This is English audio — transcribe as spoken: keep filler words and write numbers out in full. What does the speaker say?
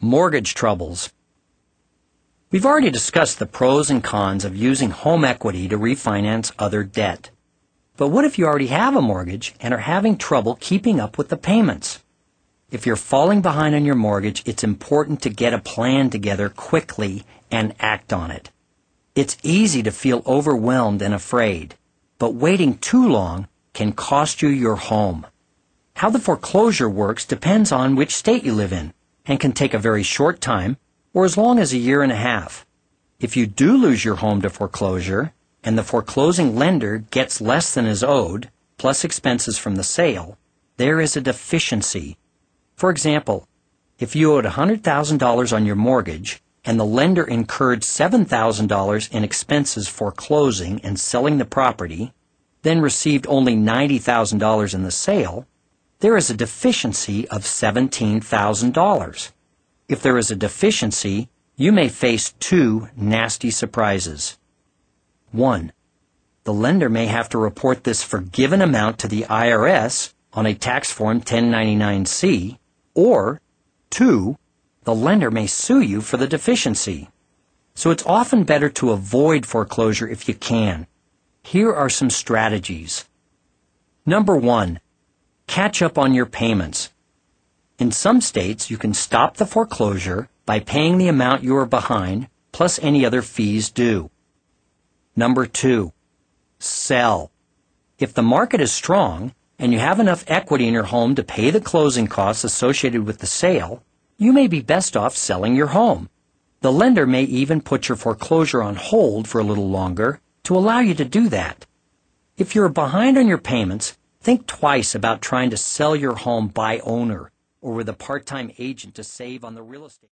Mortgage troubles. We've already discussed the pros and cons of using home equity to refinance other debt. But what if you already have a mortgage and are having trouble keeping up with the payments? If you're falling behind on your mortgage, it's important to get a plan together quickly and act on it. It's easy to feel overwhelmed and afraid, but waiting too long can cost you your home. How the foreclosure works depends on which state you live in, and can take a very short time or as long as a year and a half. If you do lose your home to foreclosure, and the foreclosing lender gets less than is owed, plus expenses from the sale, there is a deficiency. For example, if you owed one hundred thousand dollars on your mortgage, and the lender incurred seven thousand dollars in expenses for closing and selling the property, then received only ninety thousand dollars in the sale, there is a deficiency of seventeen thousand dollars. If there is a deficiency, you may face two nasty surprises. One, the lender may have to report this forgiven amount to the I R S on a tax form ten ninety-nine C, or two, the lender may sue you for the deficiency. So it's often better to avoid foreclosure if you can. Here are some strategies. Number one, catch up on your payments. In some states, you can stop the foreclosure by paying the amount you are behind, plus any other fees due. Number two, sell. If the market is strong and you have enough equity in your home to pay the closing costs associated with the sale, you may be best off selling your home. The lender may even put your foreclosure on hold for a little longer to allow you to do that. If you're behind on your payments, think twice about trying to sell your home by owner or with a part-time agent to save on the real estate.